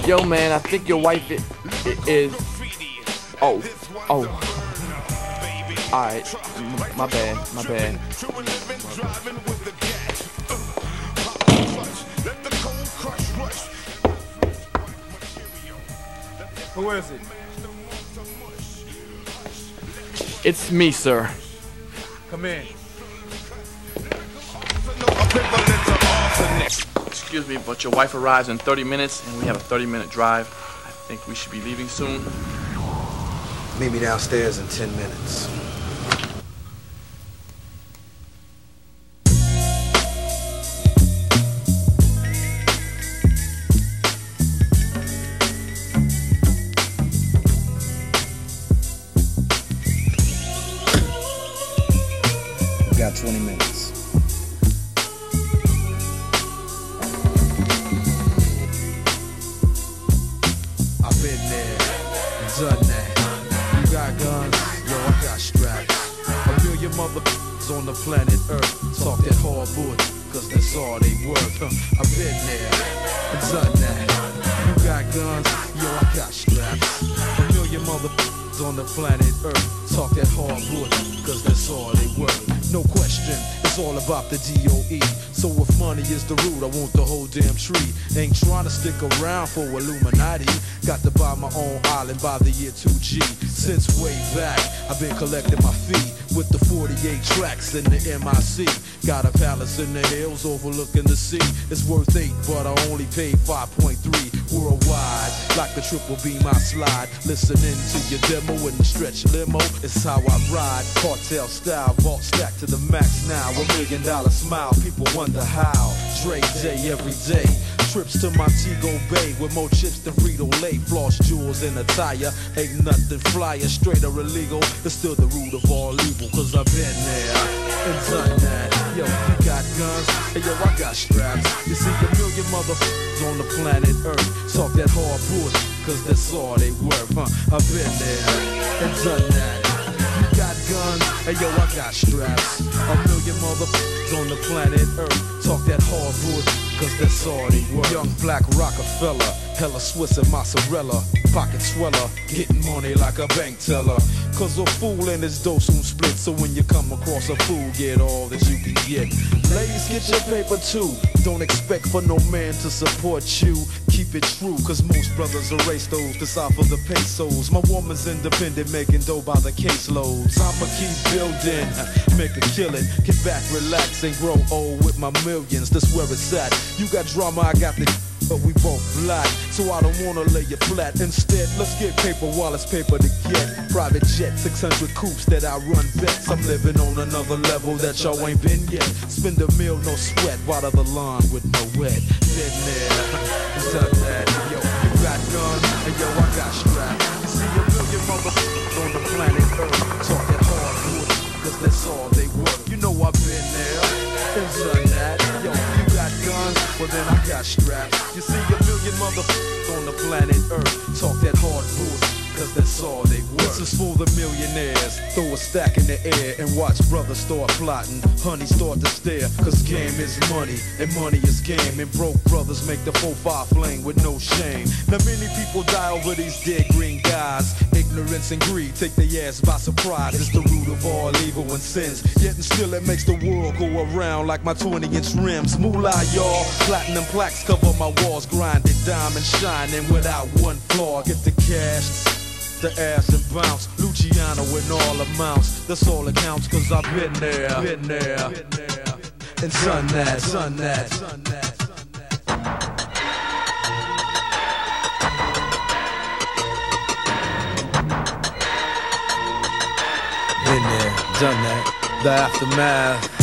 Yo, man, I think your wife is. Oh. Alright. My bad. Who is it? It's me, sir. Come in. Excuse me, but your wife arrives in 30 minutes and we have a 30-minute drive. I think we should be leaving soon. Meet me downstairs in 10 minutes. Got 20 minutes. I've been there, done that. You got guns, yo, I got straps. A million motherfuckers on the planet Earth talk that hardwood, cause that's all they worth. I've been there, done that. You got guns, yo, I got straps. A million motherfuckers on the planet Earth talk that hardwood, cause that's all they worth. No question, it's all about the DOE. So if money is the root, I want the whole damn tree. Ain't trying to stick around for Illuminati. Got to buy my own island by the year 2G. Since way back, I've been collecting my fee with the 48 tracks in the MIC. Got a palace in the hills overlooking the sea. It's worth 8, but I only paid 5.3 worldwide. Like the triple B, my slide. Listening to your demo in the stretch limo. It's how I ride. Cartel style, vault stack to the max now. $1 million smile, people wonder how. Dre day every day. Trips to Montego Bay with more chips than Frito-Lay. Floss jewels in a tire. Ain't nothing flyer, straight or illegal. It's still the root of all evil, cause I've been there and done that. Yo, you got guns, and yo, I got straps. You see a million motherfuckers on the planet Earth talk that hardwood, cause that's all they worth, I've been there and done that. You got guns, and yo, I got straps. A million motherfuckers on the planet Earth talk that hardwood, cause that's all they worth. Young black Rockefeller, hella Swiss and mozzarella, pocket sweller, getting money like a bank teller. Cause a fool and his dough soon split, so when you come across a fool, get all that you can get. Ladies, get your paper too. Don't expect for no man to support you. Keep it true, cause most brothers erase those to side for the pesos. My woman's independent, making dough by the caseloads. I'ma keep building, make a killing. Get back, relax, and grow old with my millions. That's where it's at. You got drama, I got the but we both black, so I don't wanna lay you flat. Instead, let's get paper while it's paper to get. Private jet, 600 coupes that I run bets. I'm living on another level that y'all ain't been yet. Spend a meal, no sweat, water the lawn with no wet. Been there, done that. Yo, you got guns, and yo, I got straps. You see a million motherfuckers on the planet Earth talk that hardwood, cause that's all they worth. You know I've been there and done that. Yo, you got guns, well then I got straps. You see a million motherfuckers on the planet Earth talk that hardwood, cause that's all they worth. This is for the millionaires. Throw a stack in the air and watch brothers start plotting. Honey start to stare, cause game is money and money is game. And broke brothers make the 4-5 fling with no shame. Now many people die over these dead green guys. Ignorance and greed take their ass by surprise. It's the root of all evil and sins. Yet and still it makes the world go around like my 20-inch rims. Moolah, y'all. Platinum plaques cover my walls. Grinded, diamond shining without one flaw. Get the cash, the ass and bounce. Luciano in all amounts. That's all that counts, cause I've been there. And done that. Been there, done that. The aftermath.